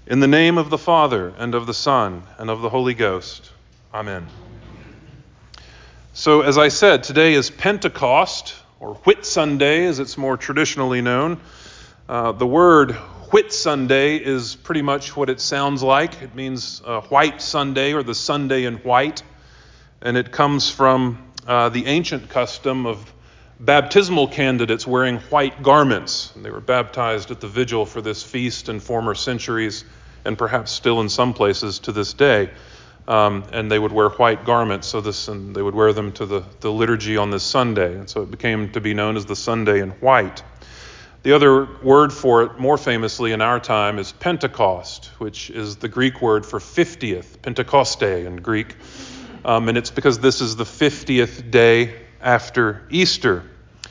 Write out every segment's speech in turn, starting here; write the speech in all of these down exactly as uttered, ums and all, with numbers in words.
In the name of the Father, and of the Son, and of the Holy Ghost. Amen. So, as I said, today is Pentecost, or Whit Sunday, as it's more traditionally known. Uh, the word Whit Sunday is pretty much what it sounds like. It means uh, White Sunday, or the Sunday in white. And it comes from uh, the ancient custom of baptismal candidates wearing white garments. And they were baptized at the vigil for this feast in former centuries, and perhaps still in some places to this day. Um, and they would wear white garments, so this, and they would wear them to the, the liturgy on this Sunday. And so it became to be known as the Sunday in white. The other word for it, more famously in our time, is Pentecost, which is the Greek word for fiftieth, Pentekoste in Greek. Um, and it's because this is the fiftieth day after Easter.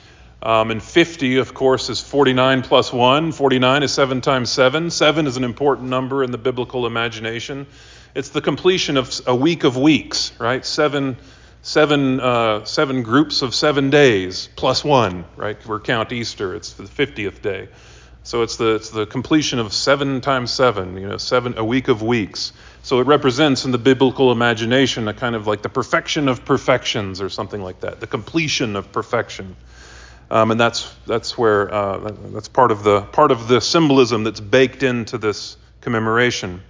Um, and fifty, of course, is forty-nine plus one. forty-nine is seven times seven. seven is an important number in the biblical imagination. It's the completion of a week of weeks, right? Seven, seven, uh, seven groups of seven days plus one, right? We count Easter. It's the fiftieth day. So it's the it's the completion of seven times seven, you know, seven, a week of weeks. So it represents in the biblical imagination a kind of like the perfection of perfections or something like that, the completion of perfection. Um, and that's that's where uh, that's part of the part of the symbolism that's baked into this commemoration.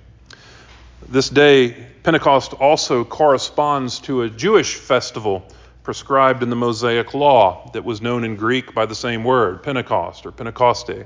This day, Pentecost, also corresponds to a Jewish festival prescribed in the Mosaic Law that was known in Greek by the same word, Pentecost or Pentecoste.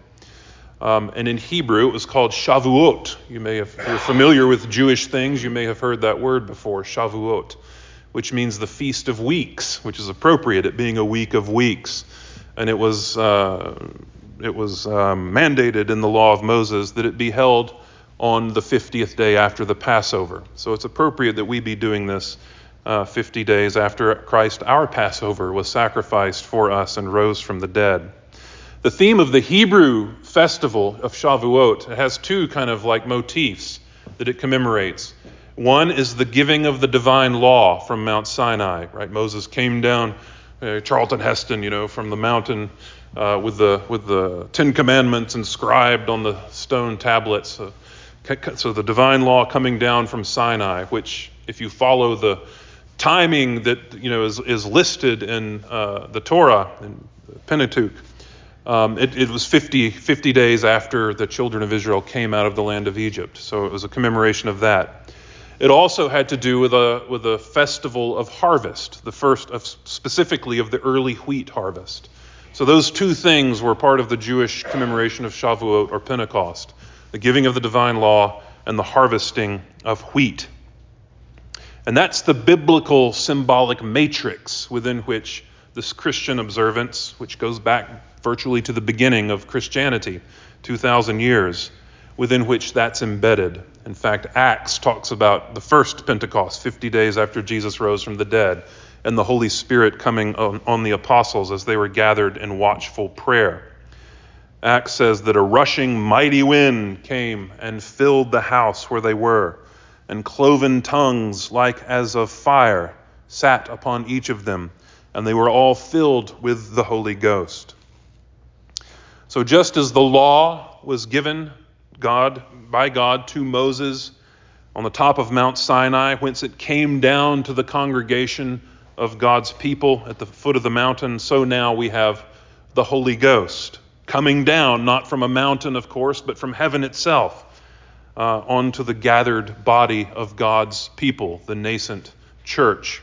Um, and in Hebrew, it was called Shavuot. You may have, if you're familiar with Jewish things, you may have heard that word before, Shavuot, which means the Feast of Weeks, which is appropriate, it being a week of weeks. And it was uh, it was um, mandated in the law of Moses that it be held on the fiftieth day after the Passover. So it's appropriate that we be doing this uh, fifty days after Christ, our Passover, was sacrificed for us and rose from the dead. The theme of the Hebrew festival of Shavuot, it has two kind of like motifs that it commemorates. One is the giving of the divine law from Mount Sinai, right? Moses came down, uh, Charlton Heston, you know, from the mountain uh, with the with the Ten Commandments inscribed on the stone tablets. Uh, so the divine law coming down from Sinai, which, if you follow the timing that you know is is listed in uh, the Torah in the Pentateuch. Um, it, it was fifty, fifty days after the children of Israel came out of the land of Egypt. So it was a commemoration of that. It also had to do with a with a festival of harvest, the first of specifically of the early wheat harvest. So those two things were part of the Jewish commemoration of Shavuot or Pentecost, the giving of the divine law and the harvesting of wheat. And that's the biblical symbolic matrix within which this Christian observance, which goes back virtually to the beginning of Christianity, two thousand years, within which that's embedded. In fact, Acts talks about the first Pentecost, fifty days after Jesus rose from the dead, and the Holy Spirit coming on, on the apostles as they were gathered in watchful prayer. Acts says that a rushing mighty wind came and filled the house where they were, and cloven tongues like as of fire sat upon each of them, and they were all filled with the Holy Ghost. So just as the law was given God by God to Moses on the top of Mount Sinai, whence it came down to the congregation of God's people at the foot of the mountain, so now we have the Holy Ghost coming down, not from a mountain, of course, but from heaven itself, uh, onto the gathered body of God's people, the nascent church.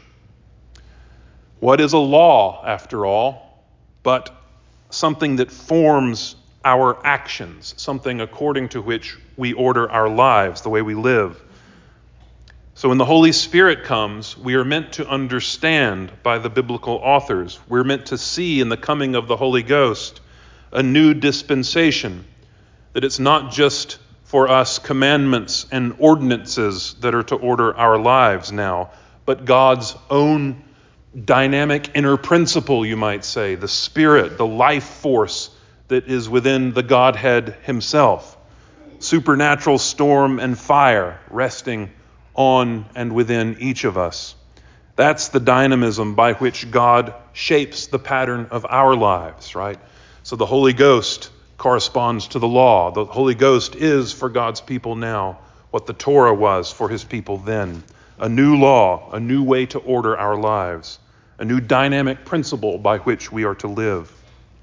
What is a law, after all, but something that forms our actions, something according to which we order our lives, the way we live. So when the Holy Spirit comes, we are meant to understand by the biblical authors. We're meant to see in the coming of the Holy Ghost a new dispensation, that it's not just for us commandments and ordinances that are to order our lives now, but God's own dynamic inner principle, you might say, the Spirit, the life force that is within the Godhead himself. Supernatural storm and fire resting on and within each of us. That's the dynamism by which God shapes the pattern of our lives, right? So the Holy Ghost corresponds to the law. The Holy Ghost is for God's people now what the Torah was for his people then. A new law, a new way to order our lives, a new dynamic principle by which we are to live.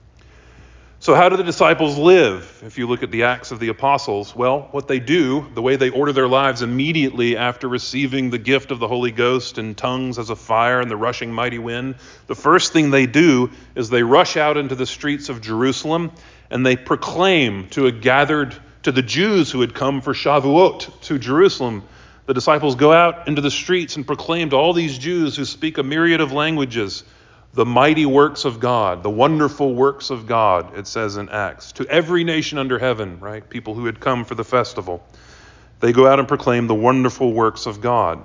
So how do the disciples live? If you look at the Acts of the Apostles, well, what they do, the way they order their lives immediately after receiving the gift of the Holy Ghost and tongues as a fire and the rushing mighty wind, the first thing they do is they rush out into the streets of Jerusalem and they proclaim to a gathered, to the Jews who had come for Shavuot to Jerusalem. The disciples go out into the streets and proclaim to all these Jews who speak a myriad of languages the mighty works of God, the wonderful works of God, it says in Acts, to every nation under heaven, right? People who had come for the festival. They go out and proclaim the wonderful works of God.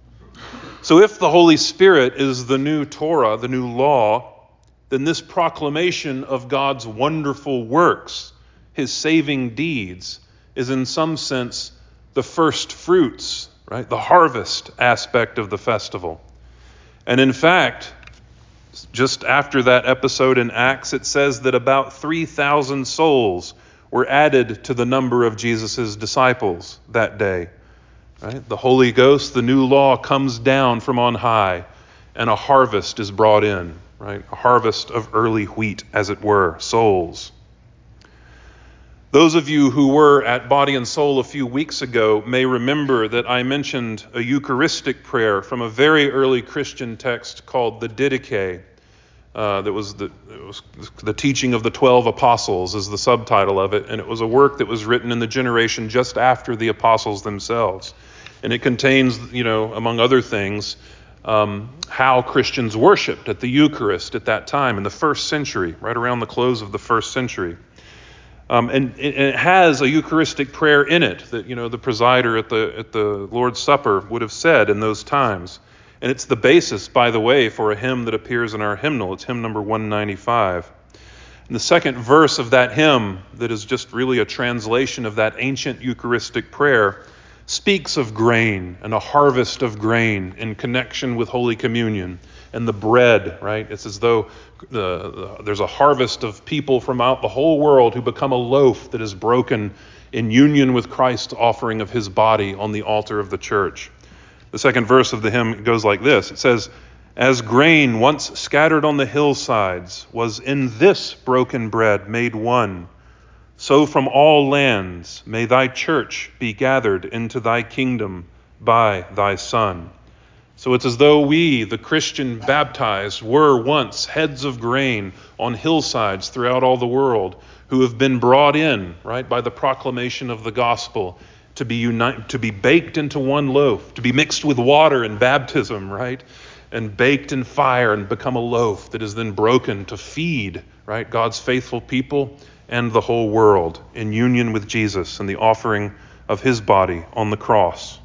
So if the Holy Spirit is the new Torah, the new law, then this proclamation of God's wonderful works, his saving deeds, is in some sense the first fruits, right? The harvest aspect of the festival. And in fact, just after that episode in Acts, it says that about three thousand souls were added to the number of Jesus' disciples that day. Right? The Holy Ghost, the new law, comes down from on high, and a harvest is brought in, right? A harvest of early wheat, as it were, souls. Those of you who were at Body and Soul a few weeks ago may remember that I mentioned a Eucharistic prayer from a very early Christian text called the Didache. Uh, that was the, it was the teaching of the twelve apostles is the subtitle of it, and it was a work that was written in the generation just after the apostles themselves. And it contains, you know, among other things, um, how Christians worshipped at the Eucharist at that time in the first century, right around the close of the first century. Um, and, and it has a Eucharistic prayer in it that, you know, the presider at the at the Lord's Supper would have said in those times. And it's the basis, by the way, for a hymn that appears in our hymnal. It's hymn number one ninety-five. And the second verse of that hymn, that is just really a translation of that ancient Eucharistic prayer, speaks of grain and a harvest of grain in connection with Holy Communion and the bread, right? It's as though the, the, there's a harvest of people from out the whole world who become a loaf that is broken in union with Christ's offering of his body on the altar of the church. The second verse of the hymn goes like this. It says, "As grain once scattered on the hillsides was in this broken bread made one, so from all lands may thy church be gathered into thy kingdom by thy Son." So it's as though we, the Christian baptized, were once heads of grain on hillsides throughout all the world who have been brought in, right, by the proclamation of the gospel to be unite, to be baked into one loaf, to be mixed with water in baptism, right, and baked in fire and become a loaf that is then broken to feed, right, God's faithful people and the whole world in union with Jesus and the offering of his body on the cross.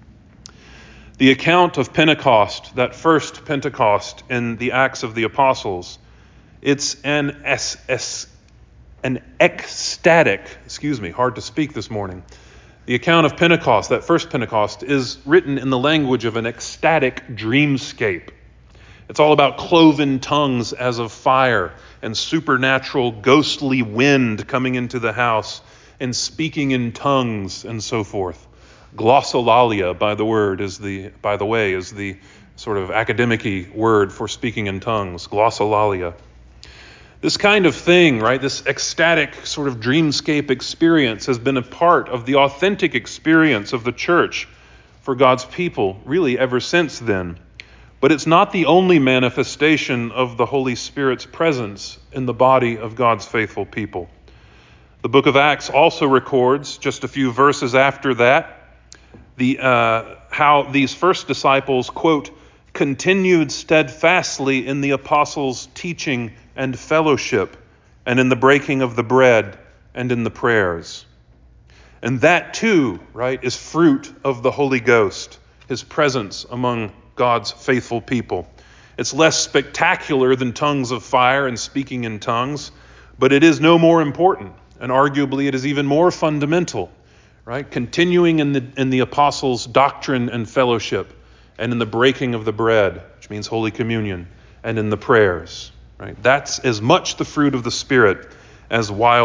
The account of Pentecost, that first Pentecost in the Acts of the Apostles, it's an es, es, an ecstatic, excuse me, hard to speak this morning. The account of Pentecost, that first Pentecost, is written in the language of an ecstatic dreamscape. It's all about cloven tongues as of fire and supernatural ghostly wind coming into the house and speaking in tongues and so forth. Glossolalia, by the word, is the by the way, is the sort of academic-y word for speaking in tongues. Glossolalia. This kind of thing, right? This ecstatic sort of dreamscape experience has been a part of the authentic experience of the church for God's people, really ever since then. But it's not the only manifestation of the Holy Spirit's presence in the body of God's faithful people. The book of Acts also records, just a few verses after that, the uh, how these first disciples, quote, continued steadfastly in the apostles' teaching and fellowship, and in the breaking of the bread, and in the prayers. And that too, right, is fruit of the Holy Ghost, his presence among God's faithful people. It's less spectacular than tongues of fire and speaking in tongues, but it is no more important, and arguably it is even more fundamental, right? Continuing in the in the apostles' doctrine and fellowship, and in the breaking of the bread, which means Holy Communion, and in the prayers, right? That's as much the fruit of the Spirit as wild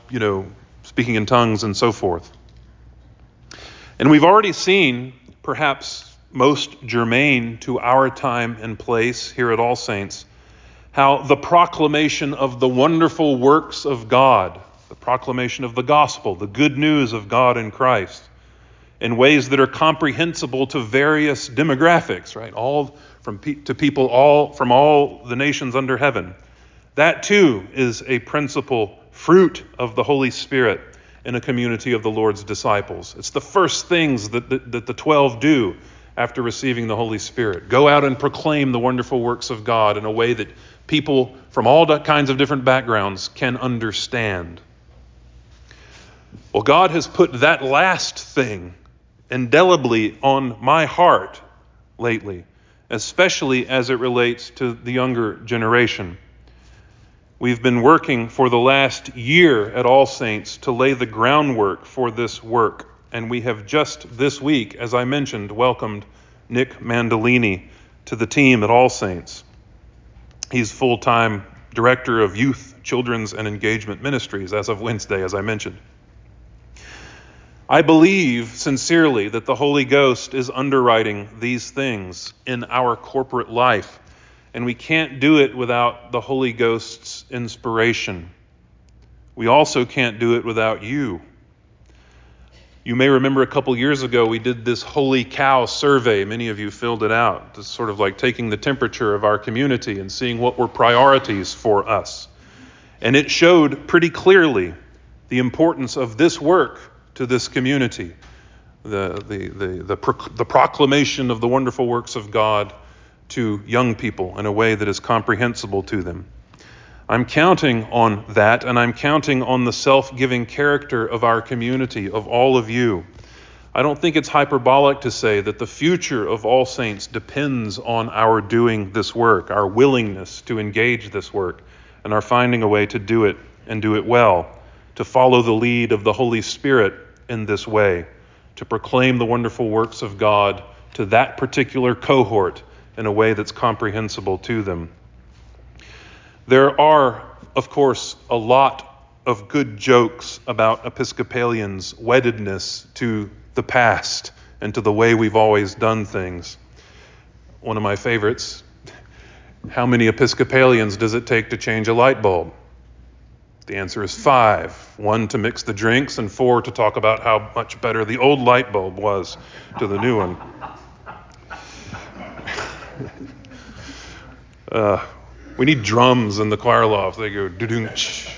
you know, speaking in tongues and so forth. And we've already seen, perhaps most germane to our time and place here at All Saints, how the proclamation of the wonderful works of God, the proclamation of the gospel, the good news of God in Christ, in ways that are comprehensible to various demographics, right? All from pe- to people all from all the nations under heaven. That too is a principal fruit of the Holy Spirit in a community of the Lord's disciples. It's the first things that, that, that the twelve do after receiving the Holy Spirit. Go out and proclaim the wonderful works of God in a way that people from all kinds of different backgrounds can understand. Well, God has put that last thing indelibly on my heart lately, especially as it relates to the younger generation. We've been working for the last year at All Saints to lay the groundwork for this work, and we have just this week, as I mentioned, welcomed Nick Mandolini to the team at All Saints. He's full-time director of youth, children's, and engagement ministries as of Wednesday, as I mentioned. I believe sincerely that the Holy Ghost is underwriting these things in our corporate life, and we can't do it without the Holy Ghost's inspiration. We also can't do it without you. You may remember a couple years ago we did this Holy Cow survey. Many of you filled it out. It's sort of like taking the temperature of our community and seeing what were priorities for us. And it showed pretty clearly the importance of this work to this community, the, the, the, the, pro- the proclamation of the wonderful works of God to young people in a way that is comprehensible to them. I'm counting on that, and I'm counting on the self-giving character of our community, of all of you. I don't think it's hyperbolic to say that the future of All Saints depends on our doing this work, our willingness to engage this work, and our finding a way to do it and do it well, to follow the lead of the Holy Spirit in this way, to proclaim the wonderful works of God to that particular cohort in a way that's comprehensible to them. There are, of course, a lot of good jokes about Episcopalians' weddedness to the past and to the way we've always done things. One of my favorites, how many Episcopalians does it take to change a light bulb? The answer is five. One to mix the drinks and four to talk about how much better the old light bulb was to the new one. Uh, we need drums in the choir loft. They go doo-doo-ch.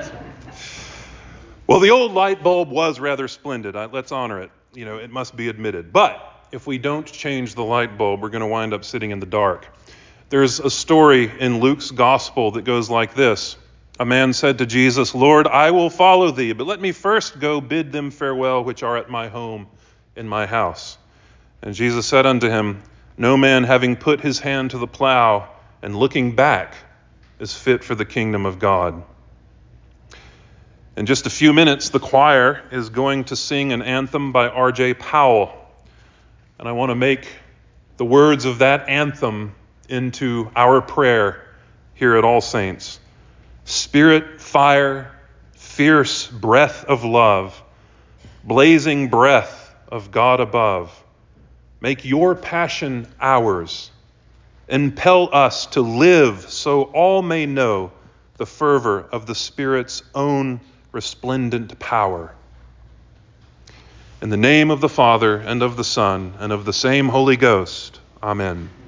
Well, the old light bulb was rather splendid. I, let's honor it. You know, it must be admitted. But if we don't change the light bulb, we're going to wind up sitting in the dark. There's a story in Luke's gospel that goes like this. A man said to Jesus, "Lord, I will follow thee, but let me first go bid them farewell which are at my home in my house." And Jesus said unto him, "No man having put his hand to the plow and looking back is fit for the kingdom of God." In just a few minutes, the choir is going to sing an anthem by R J Powell. And I want to make the words of that anthem into our prayer here at All Saints. Spirit, fire, fierce breath of love, blazing breath of God above, make your passion ours. Impel us to live so all may know the fervor of the Spirit's own resplendent power. In the name of the Father, and of the Son, and of the same Holy Ghost. Amen.